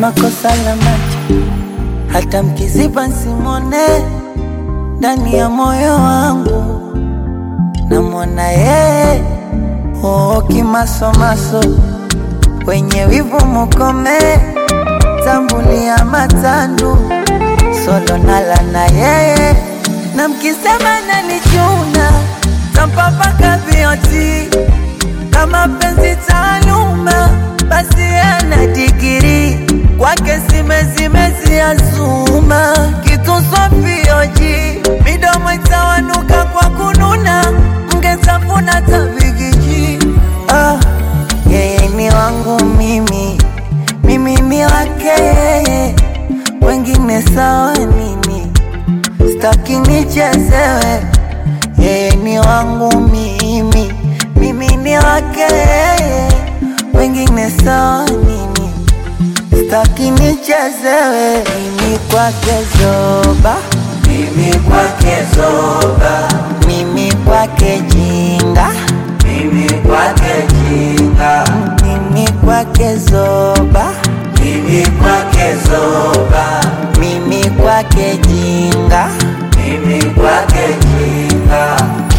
makosa la macho, hata mkiziba simone. Ndani ya moyo wangu namwona yeye. Oh, kimasomaso wenye wivu mukome, tambulia matandu solo nala na yeye. Na mkisema nanichuna tampapaka vioti, kama penzi taaluma basi ana digiri. Kwake simezi azuma, kitu sofioji, midomo itawanuka kwa kununa, mngetafuna tabigiji. Yeye ni wangu mimi, mimi ni wake yeye, wengine sawa nini, staki nichezewe. Yeye ni wangu mimi, mimi ni wake yeye, wengine sawa nini, staki nichezewe. Mimi kwake zoba, mimi kwake zoba, mimi kwake jinga, mimi kwake jinga, mimi kwake zoba, mimi kwake zoba, mimi kwake jinga, mimi kwake jinga.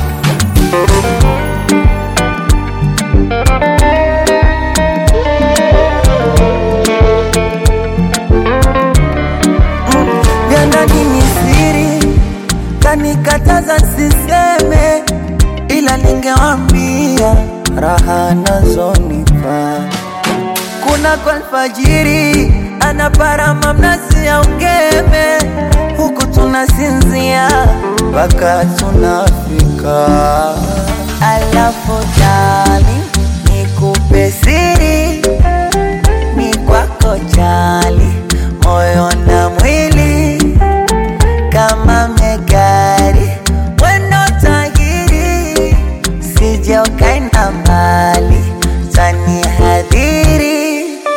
Vya ndani ni siri, kanikataza siseme, ila ningewambia raha nazonipa. Kuna kwa alfajiri anaparama mnazi ya ungeme, huku tunasinzia mpaka tunafika. Alafu darling, nikupe siri, ni kwako jali, moyo na mwili kama megari, wendo tahiri, sije ukaenda mbali, tanihadhiri.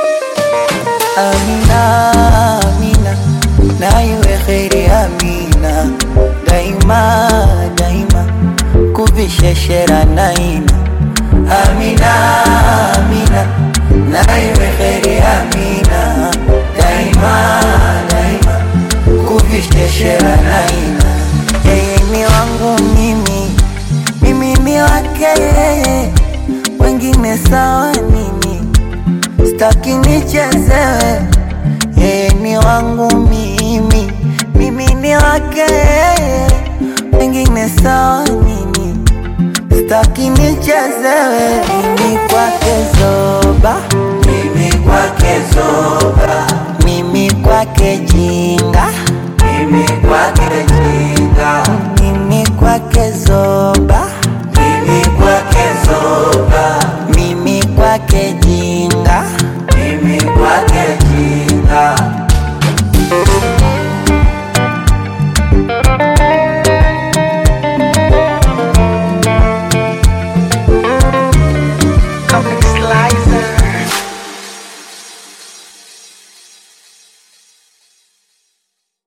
Amina, amina, na iwe kheri amina, daima, daima, kubisheshera naina. Amina, amina, na iwe kheri amina, daima, daima, kubisheshera naina. Yeye ni wangu mimi, mimi ni wake yeye, wengine sawa nini, staki nichezewe. Yeye ni wangu mimi, mimi ni wake yeye, wengine sawa nini, staki nichezewe. Mimi kwake zoba, mimi kwake zoba,